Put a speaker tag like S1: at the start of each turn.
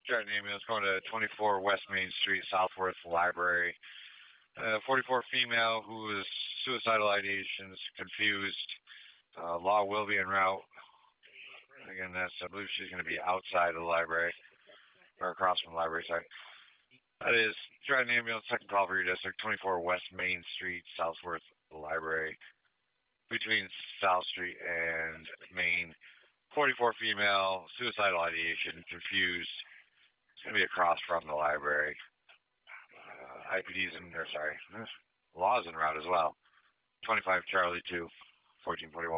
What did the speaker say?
S1: Got an ambulance going to 24 West Main Street, Southworth Library. 44 female who is suicidal ideations, confused. Law will be en route. Again, I believe she's going to be outside of the library, or across from the library, sorry. That is, try an ambulance, second call for your district, 24 West Main Street, Southworth Library. Between South Street and Main. 44 female, suicidal ideation, confused. It's going to be across from the library. IPD's in there, sorry. Law's en route as well. 25 Charlie 2, 1441.